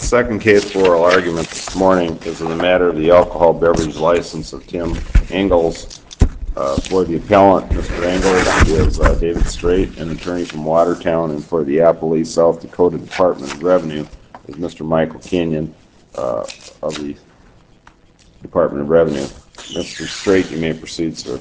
Second case for oral argument this morning is in the matter of the alcohol beverage license of Tim Engels. For the appellant, Mr. Engels is David Strait, an attorney from Watertown, and for the appellee, South Dakota Department of Revenue, is Mr. Michael Kenyon of the Department of Revenue. Mr. Strait, you may proceed, sir.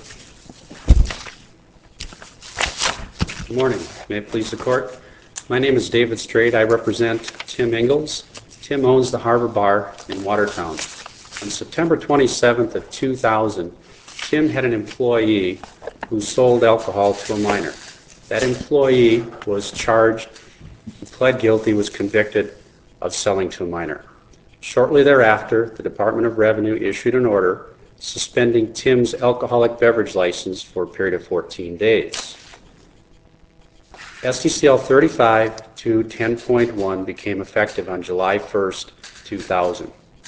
Good morning. May it please the court. My name is David Strait. I represent Tim Engels. Tim owns the Harbor Bar in Watertown. On September 27th of 2000, Tim had an employee who sold alcohol to a minor. That employee was charged, pled guilty, was convicted of selling to a minor. Shortly thereafter, the Department of Revenue issued an order suspending Tim's alcoholic beverage license for a period of 14 days. SDCL 35-10.1 became effective on July 1st, 2000.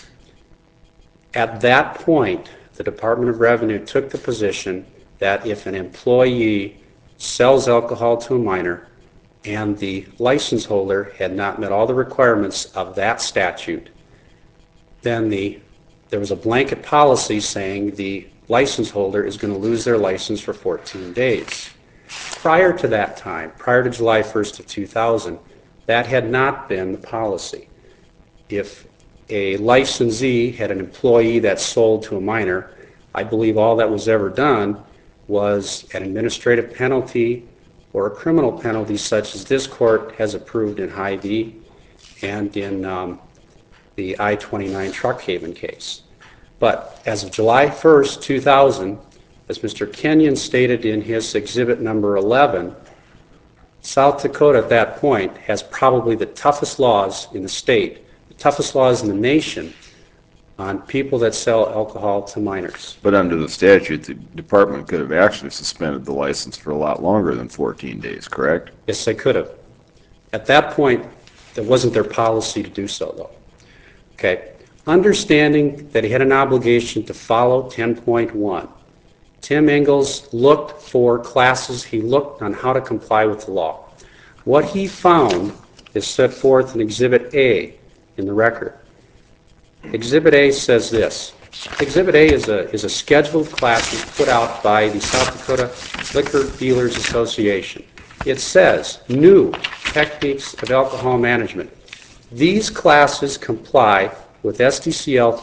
At that point, the Department of Revenue took the position that if an employee sells alcohol to a minor and the license holder had not met all the requirements of that statute, then there was a blanket policy saying the license holder is going to lose their license for 14 days. Prior to that time, prior to July 1st of 2000, that had not been the policy. If a licensee had an employee that sold to a minor, I believe all that was ever done was an administrative penalty or a criminal penalty such as this court has approved in Hy-Vee and in the I-29 Truck Haven case. But as of July 1st, 2000, as Mr. Kenyon stated in his exhibit number 11, South Dakota at that point has probably the toughest laws in the state, the toughest laws in the nation on people that sell alcohol to minors. But under the statute, the department could have actually suspended the license for a lot longer than 14 days, correct? Yes, they could have. At that point, that wasn't their policy to do so, though. Okay. Understanding that he had an obligation to follow 10.1, Tim Engels looked for classes. He looked on how to comply with the law. What he found is set forth in Exhibit A in the record. Exhibit A says this. Exhibit A is a schedule of classes put out by the South Dakota Liquor Dealers Association. It says, New Techniques of Alcohol Management. These classes comply with SDCL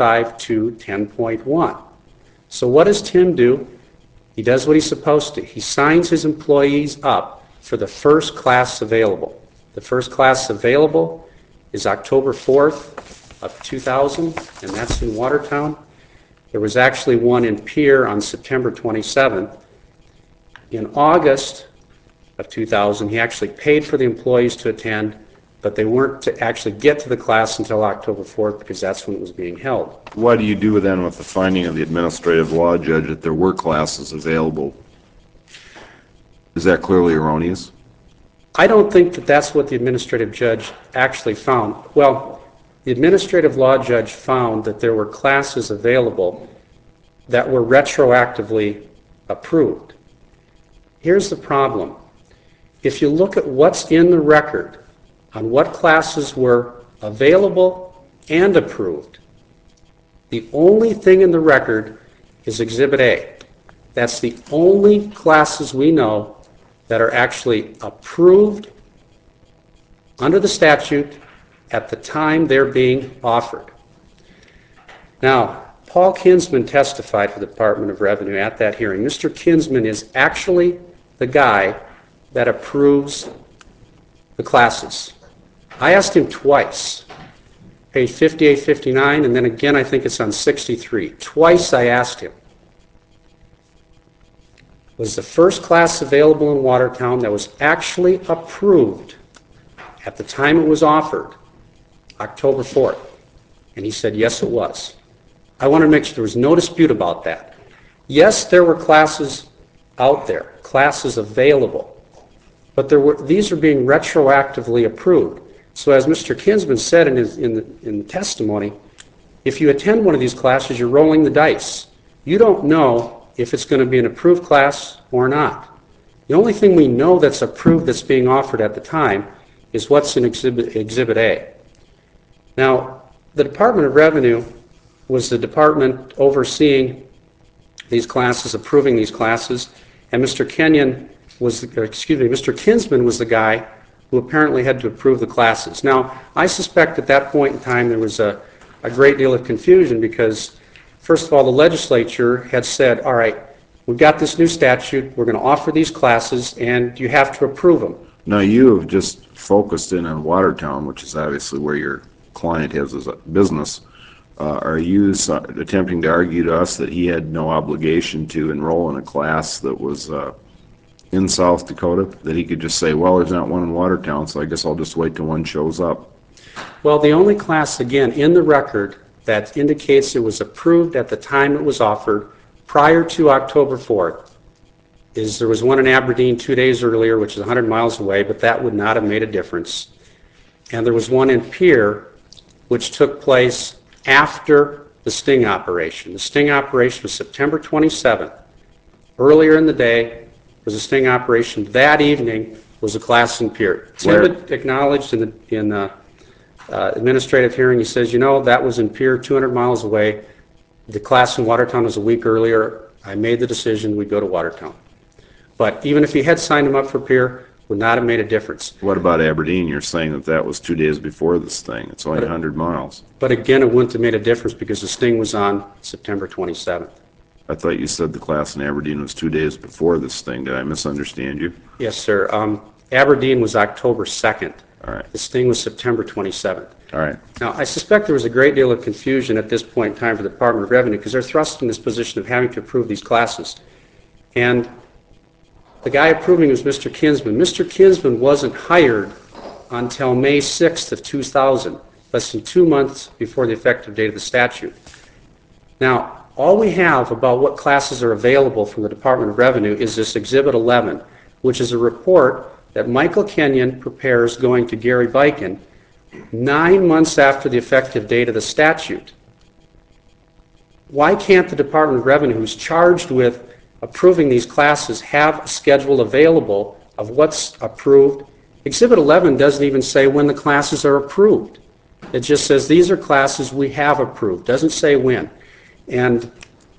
35-10.1. So what does Tim do? He does what he's supposed to. He signs his employees up for the first class available. The first class available is October 4th of 2000, and that's in Watertown. There was actually one in Pierre on September 27th. In August of 2000, he actually paid for the employees to attend, but they weren't to actually get to the class until October 4th because that's when it was being held. What do you do then with the finding of the administrative law judge that there were classes available? Is that clearly erroneous? I don't think that that's what the administrative judge actually found. Well, the administrative law judge found that there were classes available that were retroactively approved. Here's the problem. If you look at what's in the record on what classes were available and approved, the only thing in the record is Exhibit A. That's the only classes we know that are actually approved under the statute at the time they're being offered. Now, Paul Kinsman testified for the Department of Revenue at that hearing. Mr. Kinsman is actually the guy that approves the classes. I asked him twice, page 58, 59, and then again I think it's on 63. Twice I asked him, was the first class available in Watertown that was actually approved at the time it was offered, October 4th? And he said, yes, it was. I want to make sure there was no dispute about that. Yes, there were classes out there, classes available, but these are being retroactively approved. So as Mr. Kinsman said in the testimony, if you attend one of these classes, you're rolling the dice. You don't know if it's going to be an approved class or not. The only thing we know that's approved that's being offered at the time is what's in Exhibit A. Now, the Department of Revenue was the department overseeing these classes, approving these classes, and Mr. Kinsman was the guy who apparently had to approve the classes. Now, I suspect at that point in time there was a great deal of confusion because, first of all, the legislature had said, all right, we've got this new statute, we're going to offer these classes, and you have to approve them. Now, you have just focused in on Watertown, which is obviously where your client has his business. Are you attempting to argue to us that he had no obligation to enroll in a class that was in South Dakota, that he could just say, well, there's not one in Watertown, so I guess I'll just wait till one shows up? Well, the only class, again, in the record that indicates it was approved at the time it was offered prior to October 4th is there was one in Aberdeen 2 days earlier, which is 100 miles away, but that would not have made a difference. And there was one in Pierre, which took place after the sting operation. The sting operation was September 27th. Earlier in the day was a sting operation. That evening was a class in Pierre. Tim had acknowledged in the administrative hearing, he says, you know, that was in Pierre, 200 miles away. The class in Watertown was a week earlier. I made the decision we'd go to Watertown. But even if he had signed him up for Pierre, would not have made a difference. What about Aberdeen? You're saying that that was 2 days before this thing. It's only 100 miles. But again, it wouldn't have made a difference because the sting was on September 27th. I thought you said the class in Aberdeen was 2 days before this thing. Did I misunderstand you? Yes, sir. Aberdeen was October 2nd. All right. The sting was September 27th. All right. Now, I suspect there was a great deal of confusion at this point in time for the Department of Revenue because they're thrust in this position of having to approve these classes. And the guy approving was Mr. Kinsman. Mr. Kinsman wasn't hired until May 6th of 2000, less than 2 months before the effective date of the statute. Now, all we have about what classes are available from the Department of Revenue is this Exhibit 11, which is a report that Michael Kenyon prepares going to Gary Biken 9 months after the effective date of the statute. Why can't the Department of Revenue, who's charged with approving these classes, have a schedule available of what's approved? Exhibit 11 doesn't even say when the classes are approved. It just says these are classes we have approved. Doesn't say when. And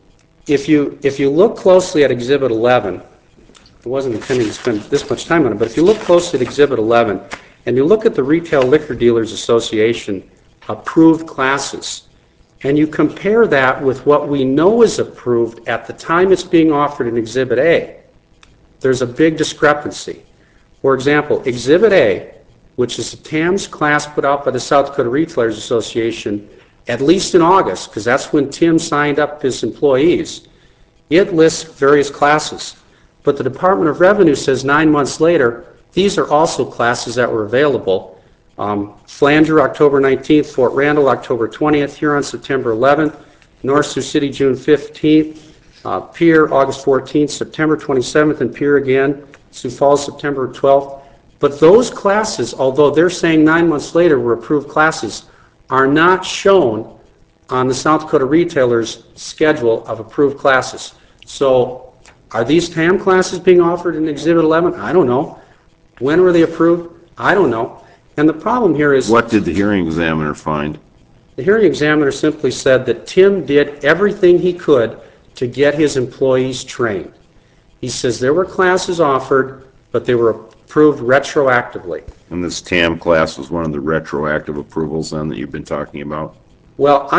if you look closely at Exhibit 11, I wasn't intending to spend this much time on it, but if you look closely at Exhibit 11 and you look at the Retail Liquor Dealers Association approved classes, and you compare that with what we know is approved at the time it's being offered in Exhibit A, there's a big discrepancy. For example, Exhibit A, which is a TAMS class put out by the South Dakota Retailers Association, at least in August, because that's when Tim signed up his employees, it lists various classes. But the Department of Revenue says 9 months later, these are also classes that were available. Flanger, October 19th, Fort Randall, October 20th, Huron, September 11th, North Sioux City, June 15th, Pierre, August 14th, September 27th, and Pierre again, Sioux Falls, September 12th. But those classes, although they're saying 9 months later were approved classes, are not shown on the South Dakota Retailers' schedule of approved classes. So are these TAM classes being offered in Exhibit 11? I don't know. When were they approved? I don't know. And the problem here is... What did the hearing examiner find? The hearing examiner simply said that Tim did everything he could to get his employees trained. He says there were classes offered, but they were approved retroactively. And this TAM class was one of the retroactive approvals then that you've been talking about? Well,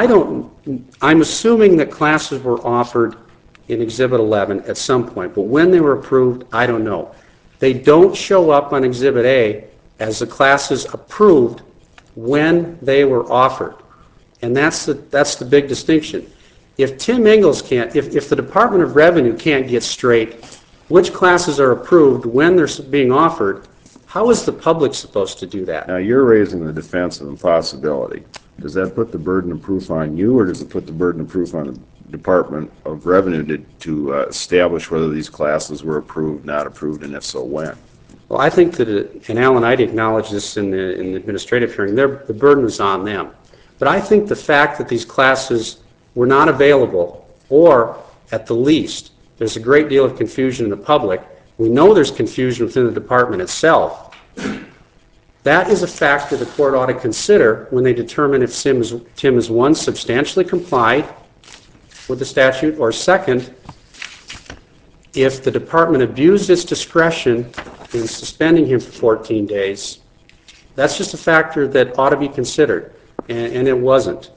I'm assuming that classes were offered in Exhibit 11 at some point, but when they were approved, I don't know. They don't show up on Exhibit A as the classes approved when they were offered. And that's the big distinction. If Tim Ingalls can't, if the Department of Revenue can't get straight which classes are approved when they're being offered, how is the public supposed to do that? Now, you're raising the defense of impossibility. Does that put the burden of proof on you, or does it put the burden of proof on the Department of Revenue to establish whether these classes were approved, not approved, and if so, when? Well, I think that, and Alan Eide acknowledged this in the administrative hearing, the burden is on them. But I think the fact that these classes were not available, or at the least, there's a great deal of confusion in the public. We know there's confusion within the department itself. That is a factor the court ought to consider when they determine if Tim is, one, substantially complied with the statute, or second, if the department abused its discretion in suspending him for 14 days. That's just a factor that ought to be considered, and it wasn't.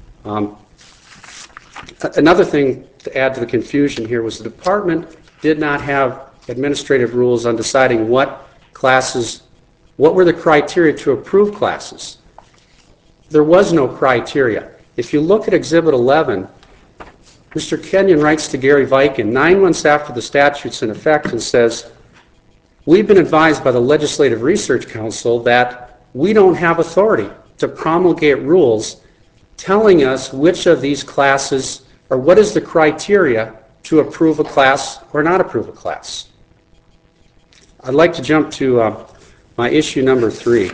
Another thing to add to the confusion here was the department did not have administrative rules on deciding what were the criteria to approve classes. There was no criteria. If you look at Exhibit 11, Mr. Kenyon writes to Gary Viken 9 months after the statute's in effect and says, "We've been advised by the Legislative Research Council that we don't have authority to promulgate rules telling us which of these classes, or what is the criteria to approve a class or not approve a class." I'd like to jump to my issue number 3.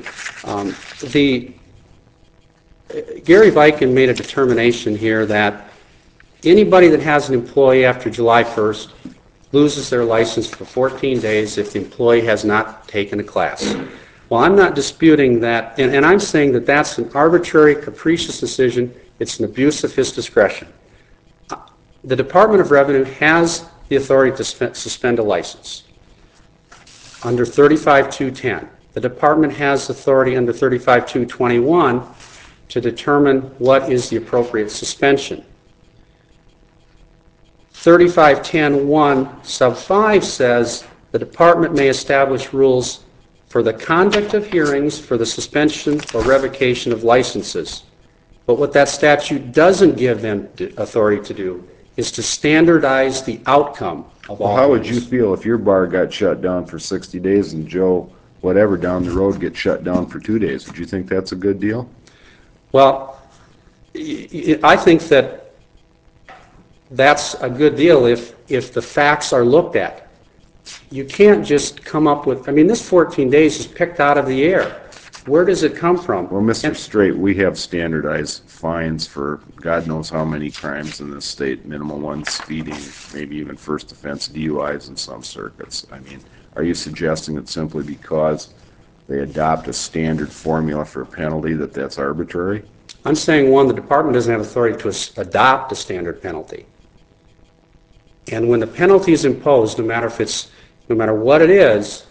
Gary Viken made a determination here that anybody that has an employee after July 1st loses their license for 14 days if the employee has not taken a class. Well, I'm not disputing that, and I'm saying that that's an arbitrary, capricious decision. It's an abuse of his discretion. The Department of Revenue has the authority to suspend a license under 35-210. The department has authority under 35-221 to determine what is the appropriate suspension. 35-10-1 sub 5 says the department may establish rules for the conduct of hearings for the suspension or revocation of licenses. But what that statute doesn't give them authority to do is to standardize the outcome of all. Well, how would you feel if your bar got shut down for 60 days and Joe, whatever, down the road gets shut down for 2 days? Would you think that's a good deal? Well, I think that that's a good deal if the facts are looked at. You can't just come up with, this 14 days is picked out of the air. Where does it come from? Well, Mr. Straight, we have standardized fines for God knows how many crimes in this state, minimum one, speeding, maybe even first offense DUIs in some circuits. Are you suggesting that simply because they adopt a standard formula for a penalty that that's arbitrary? I'm saying, one, the department doesn't have authority to adopt a standard penalty. And when the penalty is imposed, no matter what it is,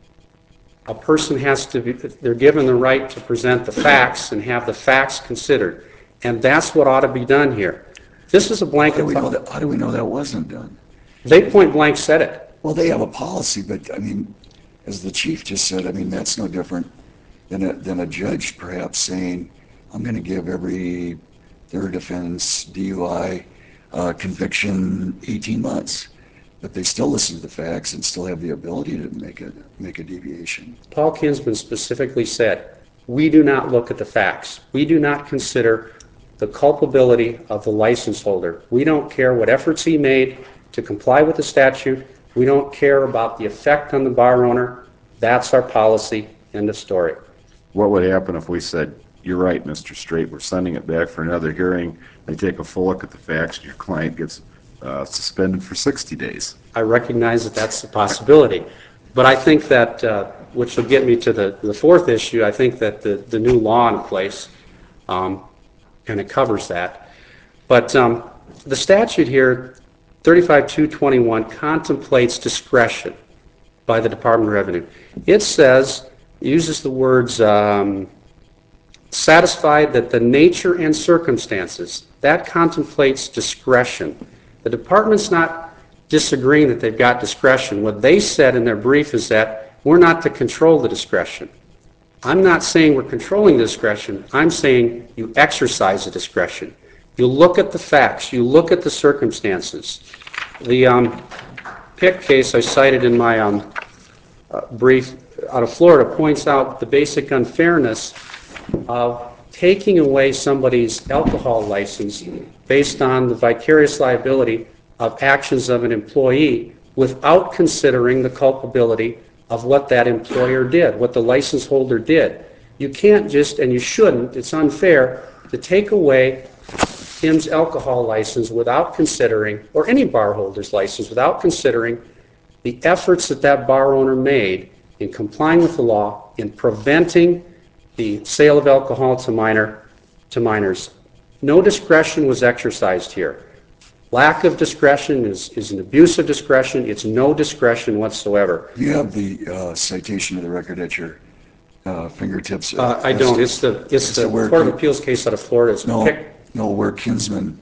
a person they're given the right to present the facts and have the facts considered. And that's what ought to be done here. This is a blanket. How do we know that wasn't done? They point blank said it. Well, they have a policy, but as the chief just said, that's no different than a judge perhaps saying, I'm going to give every third offense DUI conviction 18 months. But they still listen to the facts and still have the ability to make a deviation. Paul Kinsman specifically said, we do not look at the facts. We do not consider the culpability of the license holder. We don't care what efforts he made to comply with the statute. We don't care about the effect on the bar owner. That's our policy. End of story. What would happen if we said, you're right, Mr. Straight, we're sending it back for another hearing, they take a full look at the facts, and your client gets suspended for 60 days. I recognize that that's a possibility. But I think that, which will get me to the fourth issue, I think that the new law in place kind of covers that. But the statute here, 35-221, contemplates discretion by the Department of Revenue. It uses the words satisfied that the nature and circumstances, that contemplates discretion. The department's not disagreeing that they've got discretion. What they said in their brief is that we're not to control the discretion. I'm not saying we're controlling the discretion. I'm saying you exercise the discretion. You look at the facts. You look at the circumstances. The Pick case I cited in my brief out of Florida points out the basic unfairness of taking away somebody's alcohol license based on the vicarious liability of actions of an employee without considering the culpability of what that employer did, what the license holder did. You can't just, and you shouldn't, it's unfair to take away Tim's alcohol license without considering, or any bar holder's license, without considering the efforts that bar owner made in complying with the law, in preventing the sale of alcohol to minors. No discretion was exercised here. Lack of discretion is an abuse of discretion. It's no discretion whatsoever. You have the citation of the record at your fingertips. I don't. It's the Court of Appeals case out of Florida. It's where Kinsman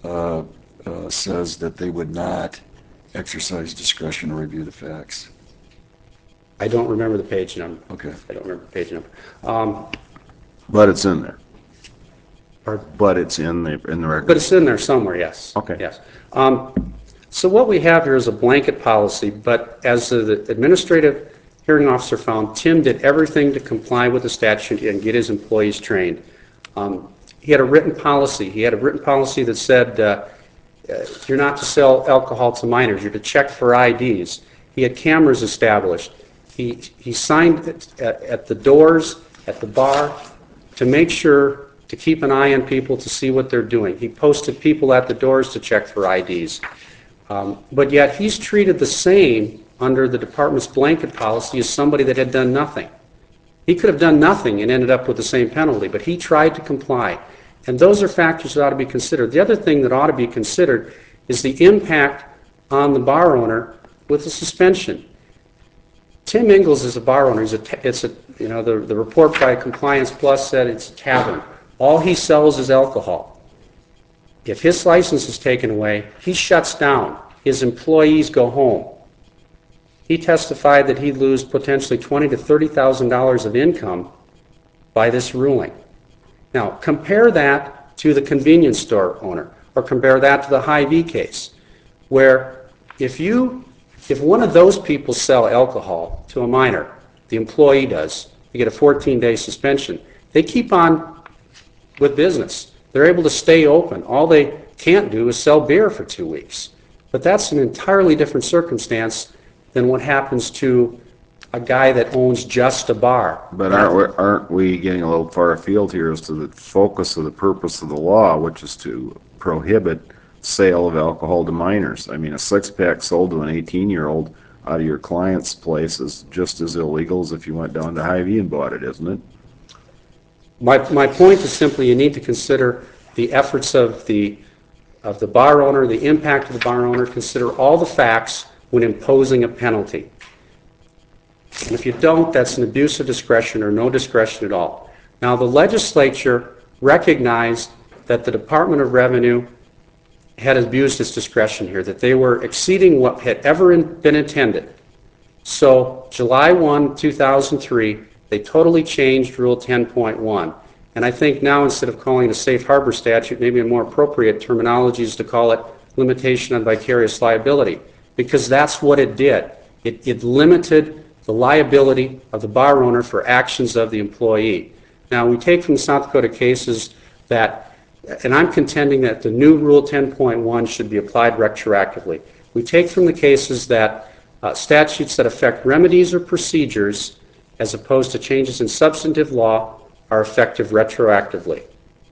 says that they would not exercise discretion or review the facts. I don't remember the page number. Okay. I don't remember the page number. But it's in there. Pardon? But it's in the record. But it's in there somewhere, yes. Okay. Yes. So what we have here is a blanket policy, but as the administrative hearing officer found, Tim did everything to comply with the statute and get his employees trained. He had a written policy. He had a written policy that said you're not to sell alcohol to minors. You're to check for IDs. He had cameras established. He signed at the doors, at the bar, to make sure to keep an eye on people to see what they're doing. He posted people at the doors to check for IDs. But yet he's treated the same under the department's blanket policy as somebody that had done nothing. He could have done nothing and ended up with the same penalty, but he tried to comply. And those are factors that ought to be considered. The other thing that ought to be considered is the impact on the bar owner with the suspension. Tim Ingalls is a bar owner. The report by Compliance Plus said it's a tavern. All he sells is alcohol. If his license is taken away, he shuts down. His employees go home. He testified that he'd lose potentially $20,000 to $30,000 of income by this ruling. Now, compare that to the convenience store owner, or compare that to the Hy-Vee case, where if one of those people sell alcohol to a minor, the employee does, you get a 14-day suspension. They keep on with business. They're able to stay open. All they can't do is sell beer for 2 weeks. But that's an entirely different circumstance than what happens to a guy that owns just a bar. But aren't we getting a little far afield here as to the focus of the purpose of the law, which is to prohibit sale of alcohol to minors? I mean, a six-pack sold to an 18-year-old out of your client's place is just as illegal as if you went down to Hy-Vee and bought it, isn't it? My point is simply you need to consider the efforts of the bar owner, the impact of the bar owner, consider all the facts when imposing a penalty. And if you don't, that's an abuse of discretion or no discretion at all. Now, the legislature recognized that the Department of Revenue had abused its discretion here, that they were exceeding what had ever been intended. So, July 1, 2003, they totally changed Rule 10.1. And I think now, instead of calling it a safe harbor statute, maybe a more appropriate terminology is to call it limitation on vicarious liability, because that's what it did. It limited the liability of the bar owner for actions of the employee. Now, we take from the South Dakota cases that, and I'm contending that the new Rule 10.1 should be applied retroactively. We take from the cases that statutes that affect remedies or procedures, as opposed to changes in substantive law, are effective retroactively.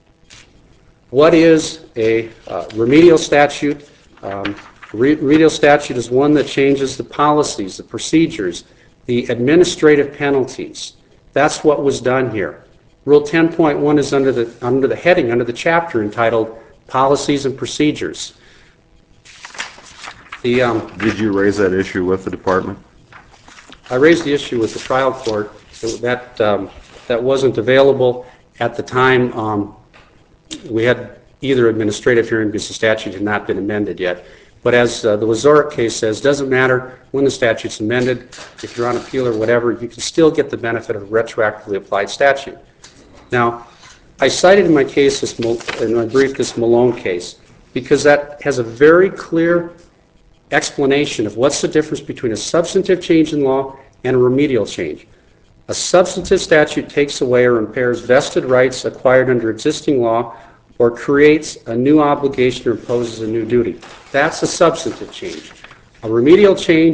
What is a remedial statute? Remedial statute is one that changes the policies, the procedures, the administrative penalties. That's what was done here. Rule 10.1 is under the heading, under the chapter entitled Policies and Procedures. Did you raise that issue with the department? I raised the issue with the trial court. That wasn't available at the time. We had either administrative hearing because the statute had not been amended yet. But as the Wazorek case says, doesn't matter when the statute's amended. If you're on appeal or whatever, you can still get the benefit of a retroactively applied statute. Now, I cited in my case, in my brief, this Malone case, because that has a very clear explanation of what's the difference between a substantive change in law and a remedial change. A substantive statute takes away or impairs vested rights acquired under existing law or creates a new obligation or imposes a new duty. That's a substantive change. A remedial change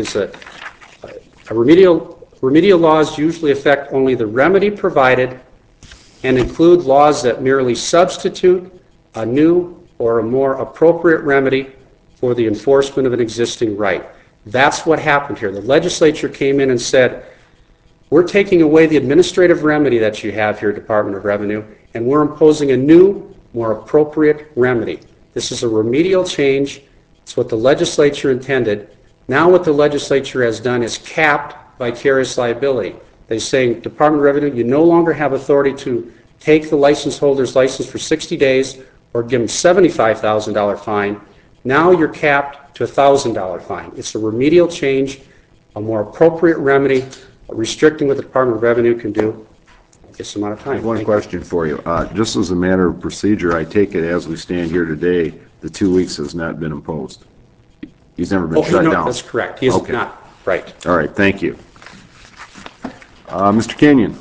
remedial laws usually affect only the remedy provided and include laws that merely substitute a new or a more appropriate remedy for the enforcement of an existing right. That's what happened here. The legislature came in and said, We're taking away the administrative remedy that you have here, Department of Revenue, and we're imposing a new, more appropriate remedy. This is a remedial change. It's what the legislature intended. Now what the legislature has done is capped vicarious liability. They're saying, Department of Revenue, you no longer have authority to take the license holder's license for 60 days or give them $75,000 fine. Now you're capped to a $1,000 fine. It's a remedial change, a more appropriate remedy, restricting what the Department of Revenue can do. This amount of I time. have one Thank you. question for you. Just as a matter of procedure, I take it as we stand here today, the 2 weeks has not been imposed. He's never been Oh, shut no, down. that's correct. He is Okay. not. Right. All right, thank you. Mr. Kenyon?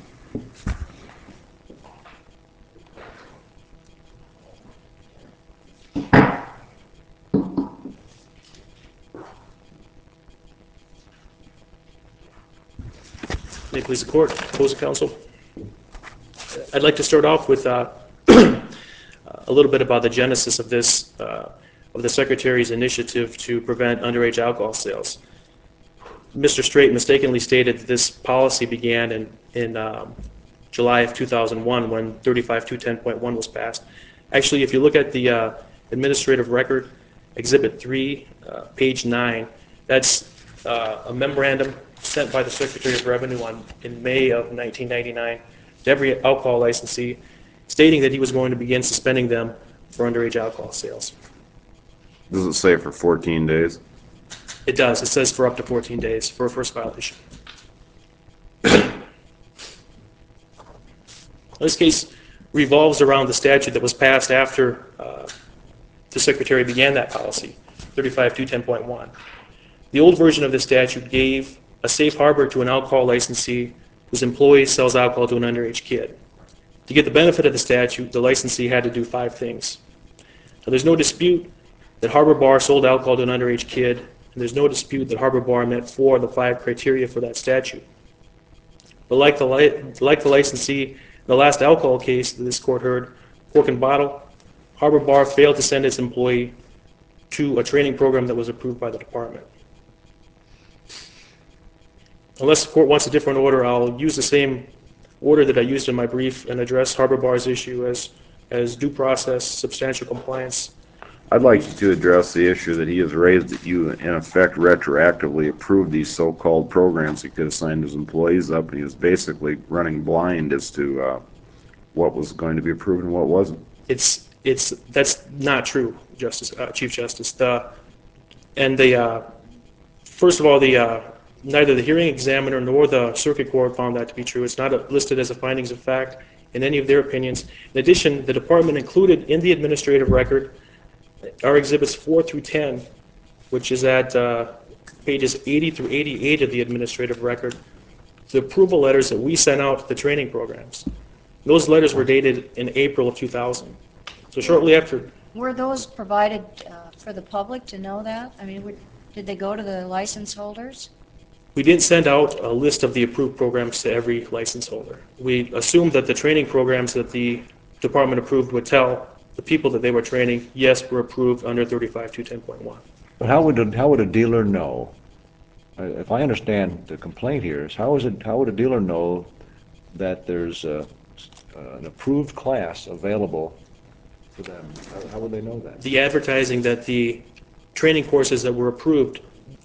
May it please the court, opposing counsel. I'd like to start off with a little bit about the genesis of this, of the Secretary's initiative to prevent underage alcohol sales. Mr. Straight mistakenly stated that this policy began in July of 2001 when 35-210.1 was passed. Actually, if you look at the administrative record, Exhibit 3, page 9, that's a memorandum sent by the Secretary of Revenue in May of 1999 to every alcohol licensee, stating that he was going to begin suspending them for underage alcohol sales. Does it say for 14 days? It does. It says for up to 14 days for a first violation. This case revolves around the statute that was passed after the Secretary began that policy, 35-210.1. The old version of the statute gave a safe harbor to an alcohol licensee whose employee sells alcohol to an underage kid. To get the benefit of the statute, the licensee had to do 5 things. Now, there's no dispute that Harbor Bar sold alcohol to an underage kid, and there's no dispute that Harbor Bar met 4 of the 5 criteria for that statute. But like the licensee in the last alcohol case that this court heard, Cork and Bottle, Harbor Bar failed to send its employee to a training program that was approved by the department. Unless the court wants a different order, I'll use the same order that I used in my brief and address Harbor Bar's issue as due process, substantial compliance. I'd like you to address the issue that he has raised, that you, in effect, retroactively approved these so-called programs. He could have signed his employees up, and he was basically running blind as to what was going to be approved and what wasn't. That's not true, Chief Justice. First of all, neither the hearing examiner nor the circuit court found that to be true. It's not listed as a findings of fact in any of their opinions. In addition, the department included in the administrative record are exhibits 4 through 10, which is at pages 80 through 88 of the administrative record, the approval letters that we sent out to the training programs. Those letters were dated in April of 2000. So shortly after. Were those provided for the public to know that? I mean, did they go to the license holders? We didn't send out a list of the approved programs to every license holder. We assumed that the training programs that the department approved would tell the people that they were training, yes, we're approved under 35-210.1. But how would a dealer know? If I understand the complaint here, is how would a dealer know that there's an approved class available for them? How would they know that? The advertising that the training courses that were approved,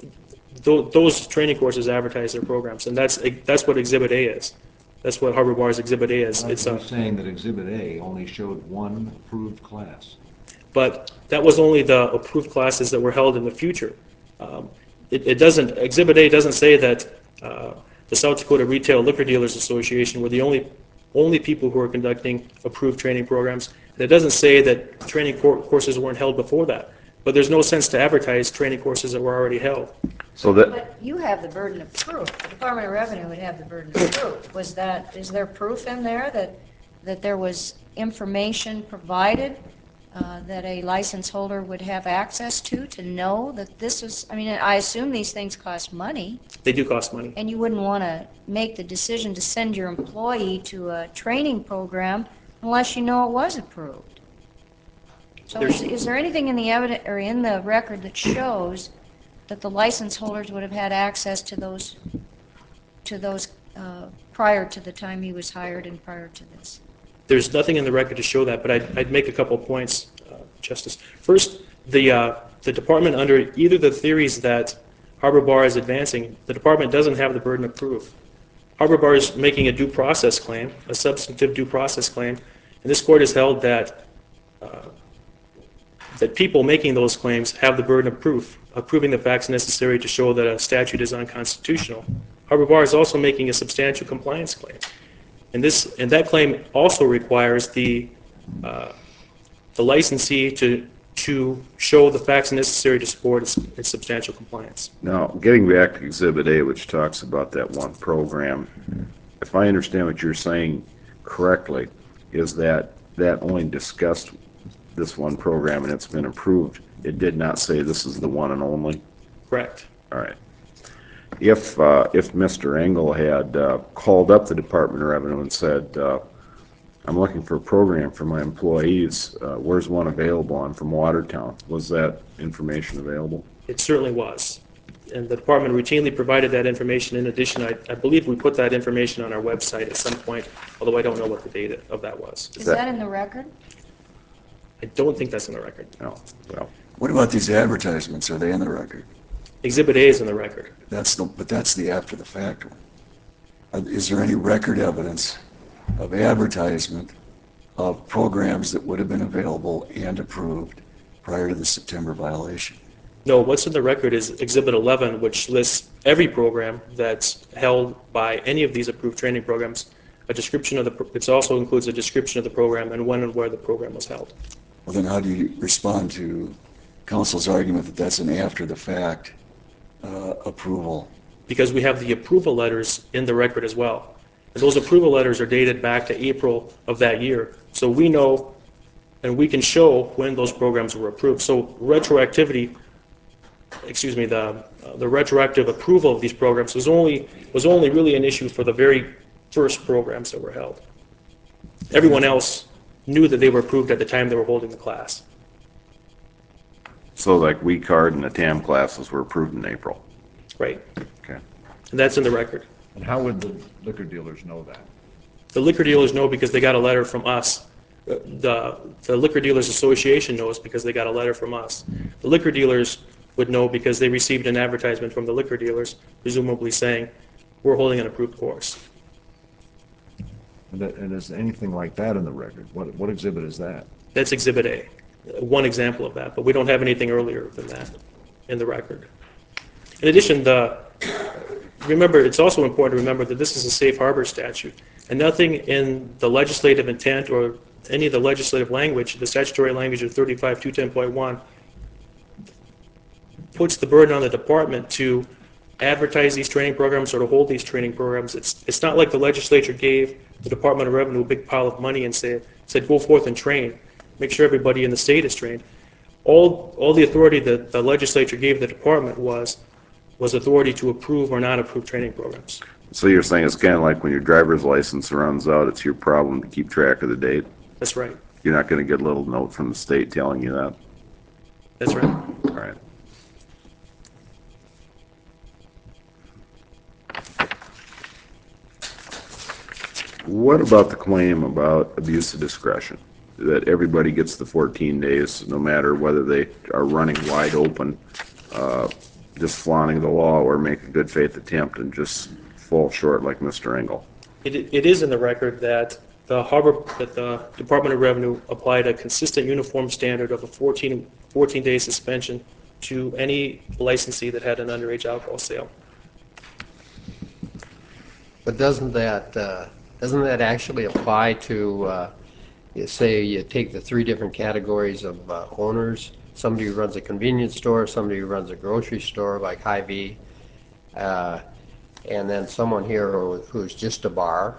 those training courses advertise their programs, and that's what Exhibit A is. That's what Harbor Bar's Exhibit A is. It's saying that Exhibit A only showed one approved class. But that was only the approved classes that were held in the future. Exhibit A doesn't say that the South Dakota Retail Liquor Dealers Association were the only people who are conducting approved training programs. And it doesn't say that training courses weren't held before that. But there's no sense to advertise training courses that were already held. But you have the burden of proof. The Department of Revenue would have the burden of proof. Is there proof in there that there was information provided that a license holder would have access to know that this was, I mean, I assume these things cost money. They do cost money. And you wouldn't want to make the decision to send your employee to a training program unless you know it was approved. So is there anything in the evidence or in the record that shows that the license holders would have had access to those prior to the time he was hired and prior to this? There's nothing in the record to show that, but I'd make a couple of points, Justice. First, the department, under either the theories that Harbor Bar is advancing, the department doesn't have the burden of proof. Harbor Bar is making a due process claim, a substantive due process claim, and this court has held that that people making those claims have the burden of proof, of proving the facts necessary to show that a statute is unconstitutional. Harbor Bar is also making a substantial compliance claim, and that claim also requires the licensee to show the facts necessary to support its substantial compliance. Now, getting back to Exhibit A, which talks about that one program, if I understand what you're saying correctly, is that only discussed this one program and it's been approved. It did not say this is the one and only? Correct. All right. If Mr. Engel had called up the Department of Revenue and said, I'm looking for a program for my employees, where's one available? I'm from Watertown. Was that information available? It certainly was. And the department routinely provided that information. In addition, I believe we put that information on our website at some point, although I don't know what the date of that was. Is that in the record? I don't think that's in the record. No. Well, What about these advertisements? Are they in the record? Exhibit A is in the record. But that's the after the fact one. Is there any record evidence of advertisement of programs that would have been available and approved prior to the September violation? No, what's in the record is Exhibit 11, which lists every program that's held by any of these approved training programs. It also includes a description of the program and when and where the program was held. Well, then how do you respond to counsel's argument that that's an after the fact approval? Because we have the approval letters in the record as well. And those approval letters are dated back to April of that year. So we know and we can show when those programs were approved. So retroactivity, the retroactive approval of these programs was only really an issue for the very first programs that were held. Everyone else knew that they were approved at the time they were holding the class. so like WeCard and the TAM classes were approved in April. Right. Okay. And that's in the record. And how would the liquor dealers know that? The liquor dealers know because they got a letter from us. The Liquor Dealers Association knows because they got a letter from us. The liquor dealers would know because they received an advertisement from the liquor dealers, presumably saying, we're holding an approved course. And is anything like that in the record? What exhibit is that? That's Exhibit A, one example of that, but we don't have anything earlier than that in the record. In addition, it's also important to remember that this is a safe harbor statute, and nothing in the legislative intent or any of the legislative language, the statutory language of 35-210.1, puts the burden on the department to advertise these training programs or to hold these training programs. It's not like the legislature gave the Department of Revenue a big pile of money and said go forth and train. Make sure everybody in the state is trained. All the authority that the legislature gave the department was authority to approve or not approve training programs. So you're saying it's kind of like when your driver's license runs out, it's your problem to keep track of the date? That's right. You're not going to get a little note from the state telling you that? That's right. All right. What about the claim about abuse of discretion? That everybody gets the 14 days, no matter whether they are running wide open, just flaunting the law, or make a good faith attempt and just fall short like Mr. Engel? It is in the record that the Department of Revenue applied a consistent uniform standard of a 14-day suspension to any licensee that had an underage alcohol sale. But doesn't that actually apply to, say, you take the three different categories of owners? Somebody who runs a convenience store, somebody who runs a grocery store like Hy-Vee, and then someone here who's just a bar.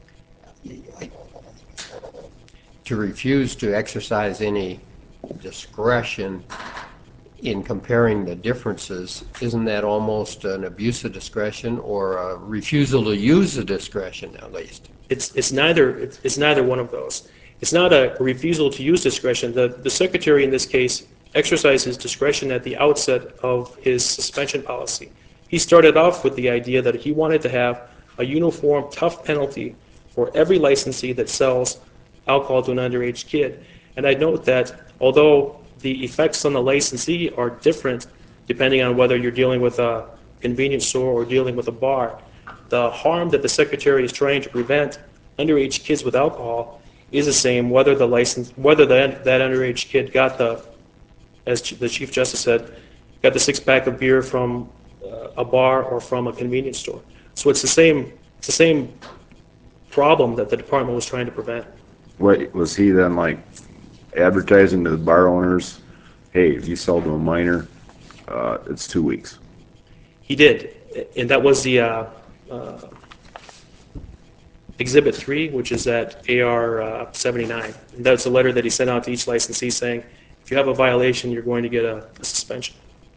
To refuse to exercise any discretion in comparing the differences, isn't that almost an abuse of discretion or a refusal to use the discretion at least? It's neither one of those. It's not a refusal to use discretion. The secretary in this case exercised his discretion at the outset of his suspension policy. He started off with the idea that he wanted to have a uniform, tough penalty for every licensee that sells alcohol to an underage kid. And I note that although the effects on the licensee are different depending on whether you're dealing with a convenience store or dealing with a bar, the harm that the Secretary is trying to prevent underage kids with alcohol is the same whether that underage kid got as the Chief Justice said, got the six-pack of beer from a bar or from a convenience store. So it's the same problem that the department was trying to prevent. What, was he then like advertising to the bar owners, hey, if you sell to a minor, it's 2 weeks? He did, and that was the Exhibit 3, which is at AR 79. And that's a letter that he sent out to each licensee saying, if you have a violation, you're going to get a suspension.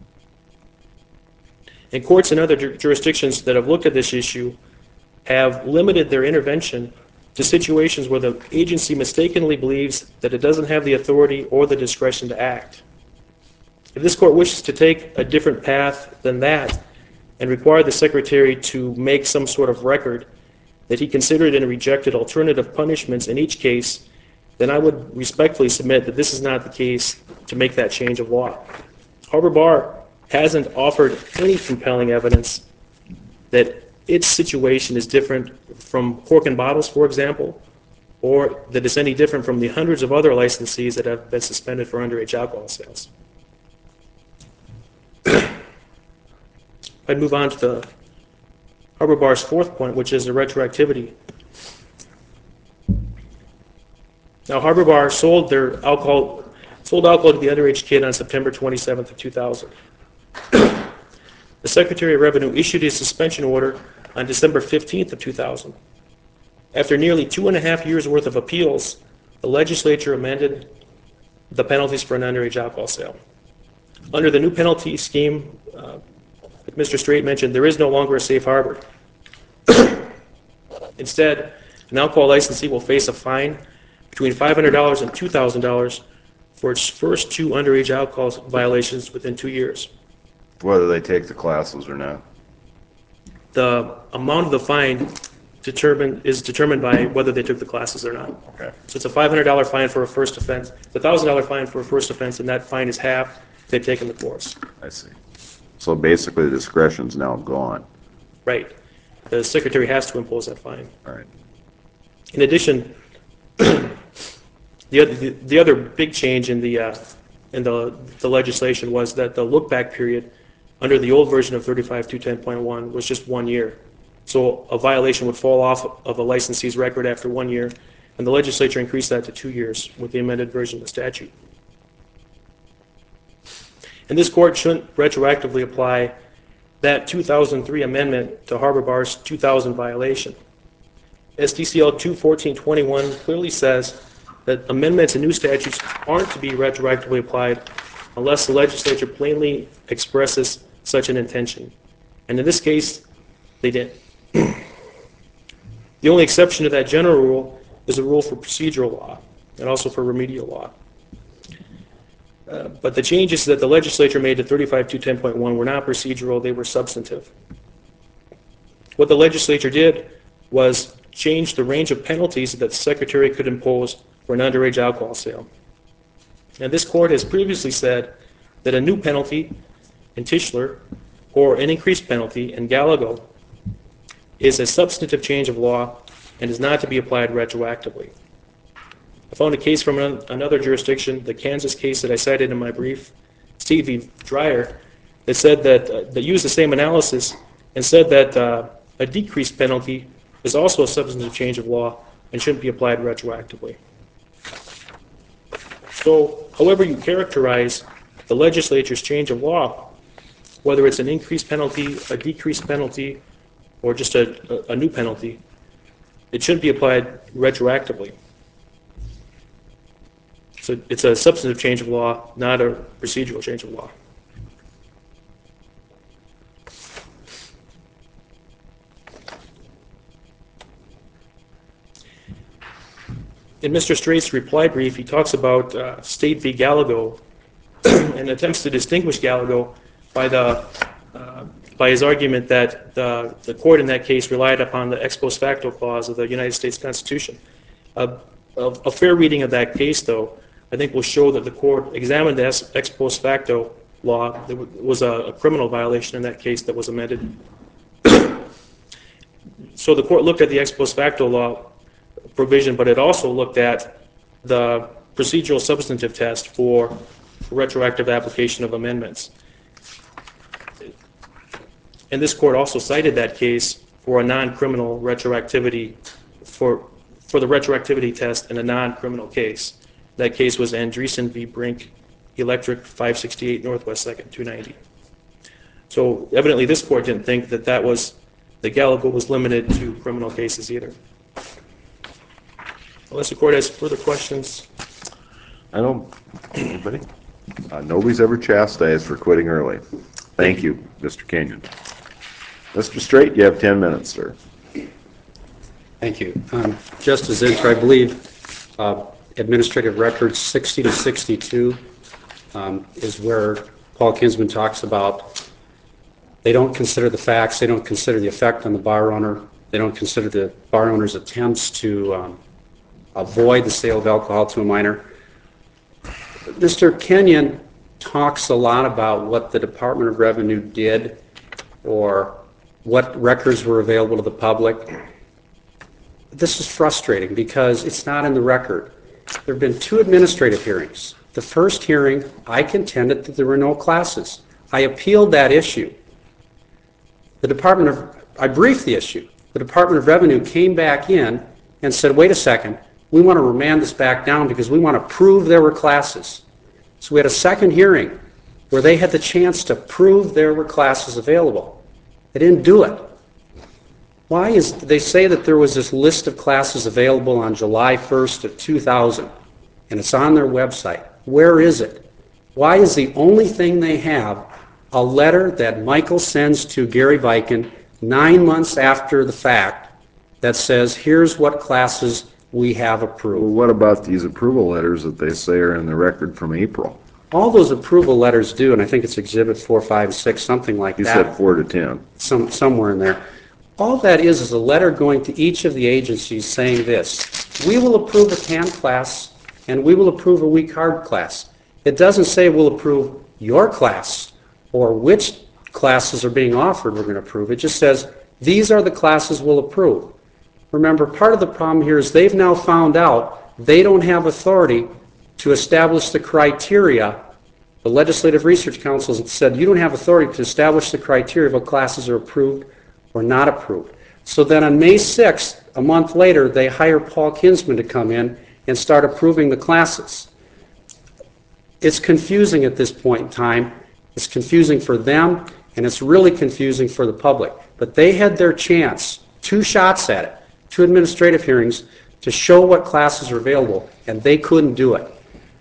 And courts in other jurisdictions that have looked at this issue have limited their intervention to situations where the agency mistakenly believes that it doesn't have the authority or the discretion to act. If this court wishes to take a different path than that and require the Secretary to make some sort of record that he considered and rejected alternative punishments in each case, then I would respectfully submit that this is not the case to make that change of law. Harbor Bar hasn't offered any compelling evidence that its situation is different from Cork and Bottles, for example, or that it's any different from the hundreds of other licensees that have been suspended for underage alcohol sales. I'd move on to the Harbor Bar's fourth point, which is the retroactivity. Now, Harbor Bar sold alcohol to the underage kid on September 27th of 2000. The Secretary of Revenue issued a suspension order on December 15th of 2000. After nearly 2.5 years worth of appeals, the legislature amended the penalties for an underage alcohol sale. Under the new penalty scheme, like Mr. Strait mentioned, there is no longer a safe harbor. Instead, an alcohol licensee will face a fine between $500 and $2,000 for its first 2 underage alcohol violations within 2 years. Whether they take the classes or not. The amount of the fine is determined by whether they took the classes or not. Okay. So it's a $500 fine for a first offense, it's a $1,000 fine for a first offense, and that fine is half if they've taken the course. I see. So basically the discretion's now gone. Right. The Secretary has to impose that fine. All right. In addition, the other big change in the legislation was that the look-back period under the old version of 35-210.1 was just 1 year. So a violation would fall off of a licensee's record after 1 year, and the legislature increased that to 2 years with the amended version of the statute. And this court shouldn't retroactively apply that 2003 amendment to Harbor Bar's 2000 violation. SDCL 21421 clearly says that amendments and new statutes aren't to be retroactively applied unless the legislature plainly expresses such an intention. And in this case, they did. The only exception to that general rule is a rule for procedural law and also for remedial law. But the changes that the legislature made to 35-210.1 were not procedural, they were substantive. What the legislature did was change the range of penalties that the Secretary could impose for an underage alcohol sale. And this court has previously said that a new penalty in Tischler or an increased penalty in Gallego is a substantive change of law and is not to be applied retroactively. I found a case from another jurisdiction, the Kansas case that I cited in my brief, Steve v. Dreyer, that said that used the same analysis and said that a decreased penalty is also a substantive change of law and shouldn't be applied retroactively. So, however you characterize the legislature's change of law, whether it's an increased penalty, a decreased penalty, or just a new penalty, it shouldn't be applied retroactively. So it's a substantive change of law, not a procedural change of law. In Mr. Strait's reply brief, he talks about State v. Gallego and attempts to distinguish Gallego by the by his argument that the court in that case relied upon the ex post facto clause of the United States Constitution. A fair reading of that case, though, I think will show that the court examined the ex post facto law. There was a criminal violation in that case that was amended. So the court looked at the ex post facto law provision, but it also looked at the procedural substantive test for retroactive application of amendments. And this court also cited that case for a non-criminal retroactivity, for the retroactivity test in a non-criminal case. That case was Andreessen v. Brink Electric, 568 Northwest 2nd, 290. So evidently this court didn't think that the Gallego was limited to criminal cases either. Unless the court has further questions. I don't, anybody? Nobody's ever chastised for quitting early. Thank you, Mr. Kenyon. Mr. Straight, you have 10 minutes, sir. Thank you. Justice Zinter, I believe Administrative Records 60 to 62 is where Paul Kinsman talks about they don't consider the facts, they don't consider the effect on the bar owner, they don't consider the bar owner's attempts to avoid the sale of alcohol to a minor. Mr. Kenyon talks a lot about what the Department of Revenue did or what records were available to the public. This is frustrating because it's not in the record. There have been 2 administrative hearings. The first hearing, I contended that there were no classes. I appealed that issue. I briefed the issue. The Department of Revenue came back in and said, wait a second, we want to remand this back down because we want to prove there were classes. So we had a second hearing where they had the chance to prove there were classes available. They didn't do it. Why is they say that there was this list of classes available on July 1st of 2000 and it's on their website. Where is it? Why is the only thing they have a letter that Michael sends to Gary Viken 9 months after the fact that says, here's what classes we have approved? Well, what about these approval letters that they say are in the record from April? All those approval letters do, and I think it's Exhibit 4, 5, and 6, something like You that. said 4 to 10. Somewhere in there. All that is a letter going to each of the agencies saying this: we will approve a TAN class and we will approve a weak hard class. It doesn't say we'll approve your class or which classes are being offered we're going to approve. It just says these are the classes we'll approve. Remember, part of the problem here is they've now found out they don't have authority to establish the criteria. The Legislative Research Council has said you don't have authority to establish the criteria of what classes are approved or not approved. So then on May 6th, a month later, they hire Paul Kinsman to come in and start approving the classes. It's confusing at this point in time. It's confusing for them, and it's really confusing for the public. But they had their chance, 2 shots at it, 2 administrative hearings, to show what classes are available, and they couldn't do it.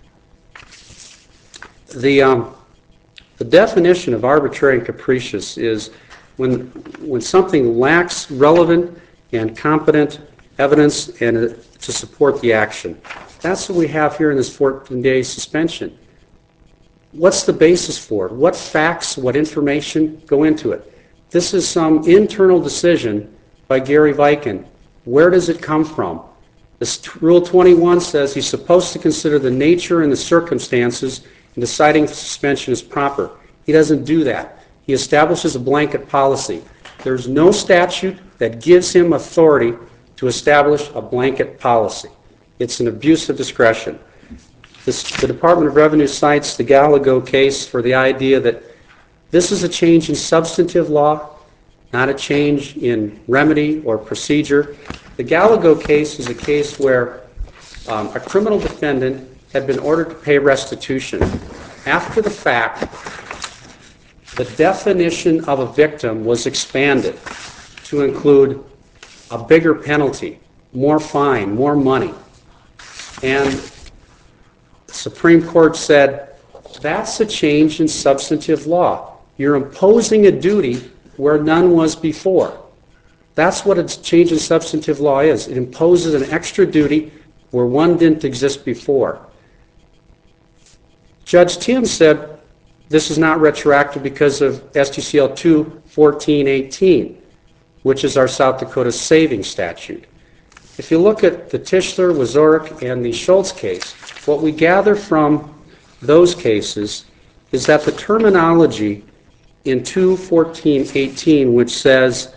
The definition of arbitrary and capricious is when something lacks relevant and competent evidence and to support the action. That's what we have here in this 14-day suspension. What's the basis for it? What facts, what information go into it? This is some internal decision by Gary Viken. Where does it come from? This Rule 21 says he's supposed to consider the nature and the circumstances in deciding if suspension is proper. He doesn't do that. He establishes a blanket policy. There's no statute that gives him authority to establish a blanket policy. It's an abuse of discretion. The Department of Revenue cites the Gallego case for the idea that this is a change in substantive law, not a change in remedy or procedure. The Gallego case is a case where a criminal defendant had been ordered to pay restitution. After the fact, the definition of a victim was expanded to include a bigger penalty, more fine, more money. And the Supreme Court said, that's a change in substantive law. You're imposing a duty where none was before. That's what a change in substantive law is. It imposes an extra duty where one didn't exist before. Judge Tim said, this is not retroactive because of SDCL 2-1418, which is our South Dakota savings statute. If you look at the Tischler, Wazorek, and the Schultz case, what we gather from those cases is that the terminology in 2-1418, which says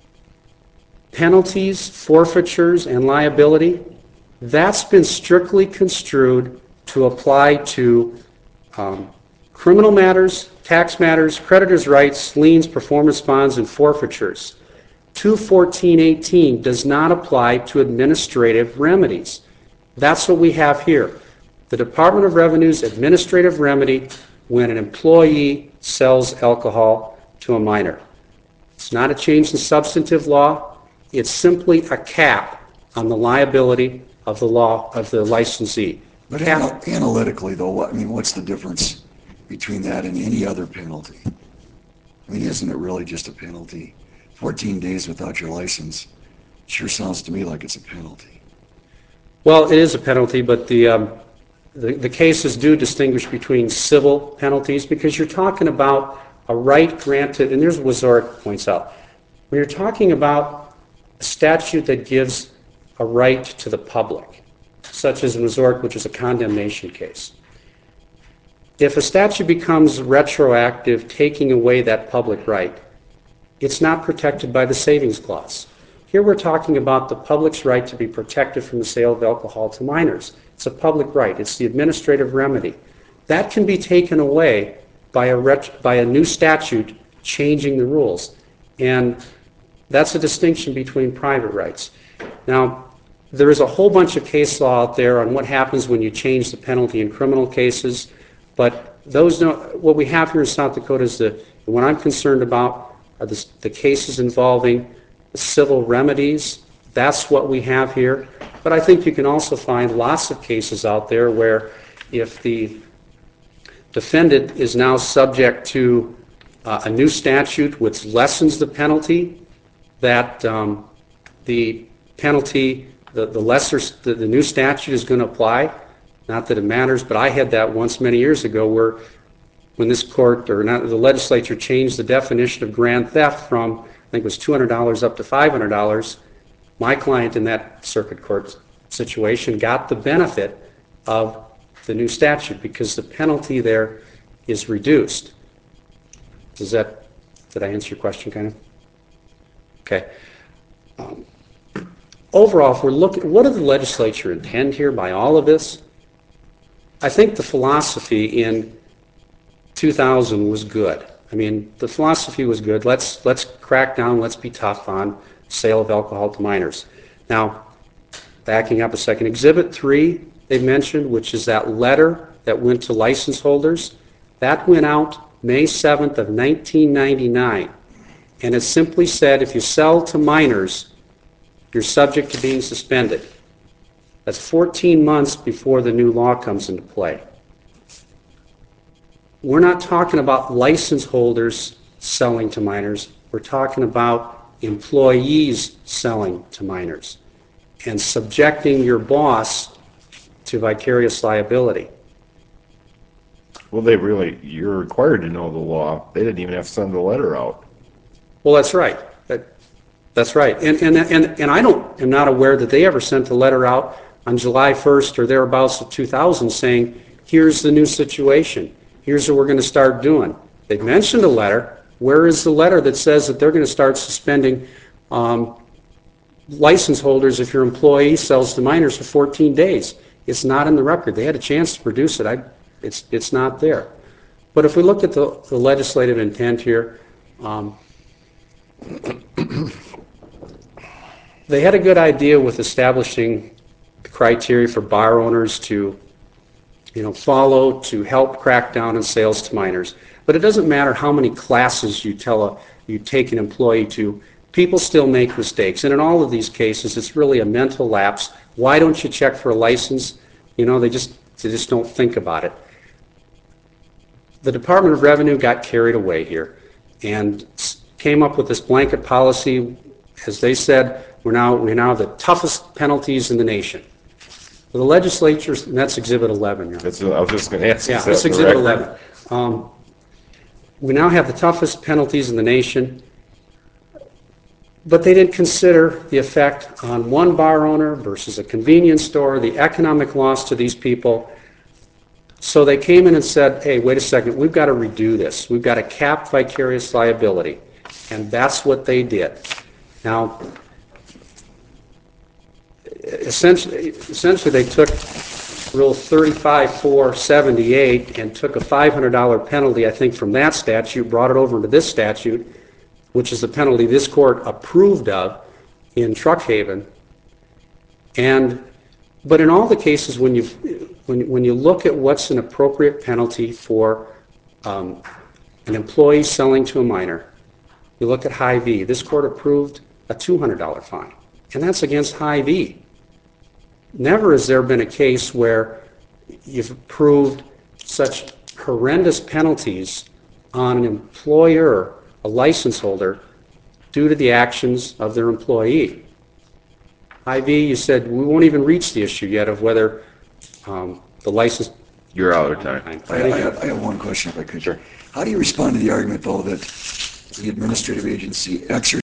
penalties, forfeitures, and liability, that's been strictly construed to apply to criminal matters, tax matters, creditors' rights, liens, performance bonds, and forfeitures. 2-1418 does not apply to administrative remedies. That's what we have here. The Department of Revenue's administrative remedy when an employee sells alcohol to a minor. It's not a change in substantive law. It's simply a cap on the liability of the law of the licensee. But analytically, though, what's the difference between that and any other penalty? Isn't it really just a penalty? 14 days without your license sure sounds to me like it's a penalty. Well, it is a penalty, but the cases do distinguish between civil penalties because you're talking about a right granted, and there's what Wazorek points out. When you're talking about a statute that gives a right to the public, such as in Wazorek, which is a condemnation case. If a statute becomes retroactive, taking away that public right, it's not protected by the savings clause. Here we're talking about the public's right to be protected from the sale of alcohol to minors. It's a public right. It's the administrative remedy. That can be taken away by a new statute changing the rules. And that's a distinction between private rights. Now, there is a whole bunch of case law out there on what happens when you change the penalty in criminal cases, but what we have here in South Dakota is what I'm concerned about are the cases involving civil remedies. That's what we have here. But I think you can also find lots of cases out there where if the defendant is now subject to a new statute which lessens the penalty, that the penalty, the new statute is going to apply. Not that it matters, but I had that once many years ago where when this court, or not, the legislature changed the definition of grand theft from, I think it was $200 up to $500, my client in that circuit court situation got the benefit of the new statute because the penalty there is reduced. Did I answer your question, kind of? Okay. Overall, if we're looking, what did the legislature intend here by all of this? I think the philosophy in 2000 was good. The philosophy was good. Let's crack down, let's be tough on sale of alcohol to minors. Now, backing up a second, Exhibit 3 they mentioned, which is that letter that went to license holders, that went out May 7th of 1999. And it simply said if you sell to minors, you're subject to being suspended. That's 14 months before the new law comes into play. We're not talking about license holders selling to minors. We're talking about employees selling to minors and subjecting your boss to vicarious liability. Well, you're required to know the law. They didn't even have to send the letter out. Well, that's right. That's right. And I'm not aware that they ever sent a letter out on July 1st or thereabouts of 2000 saying, here's the new situation. Here's what we're going to start doing. They mentioned a letter. Where is the letter that says that they're going to start suspending license holders if your employee sells to minors for 14 days? It's not in the record. They had a chance to produce it. It's not there. But if we look at the legislative intent here, they had a good idea with establishing the criteria for bar owners to follow to help crack down on sales to minors. But it doesn't matter how many classes you take an employee to, people still make mistakes. And in all of these cases, it's really a mental lapse. Why don't you check for a license? They just don't think about it. The Department of Revenue got carried away here and came up with this blanket policy. As they said, we now have the toughest penalties in the nation. Well, the legislature, and that's Exhibit 11. I was just going to ask. Yeah, that's Exhibit 11. we now have the toughest penalties in the nation, but they didn't consider the effect on one bar owner versus a convenience store, the economic loss to these people. So they came in and said, hey, wait a second, we've got to redo this. We've got to cap vicarious liability. And that's what they did. Now, essentially they took Rule 35-478 and took a $500 penalty, I think, from that statute, brought it over into this statute, which is the penalty this court approved of in Truckhaven. But in all the cases, when you look at what's an appropriate penalty for an employee selling to a minor, you look at Hy-Vee. This court approved a $200 fine, and that's against Hy-Vee. Never has there been a case where you've approved such horrendous penalties on an employer, a license holder, due to the actions of their employee. Hy-Vee, you said we won't even reach the issue yet of whether the license... You're out of time. I have one question, if I could. Sure. How do you respond to the argument, though, that the administrative agency exercised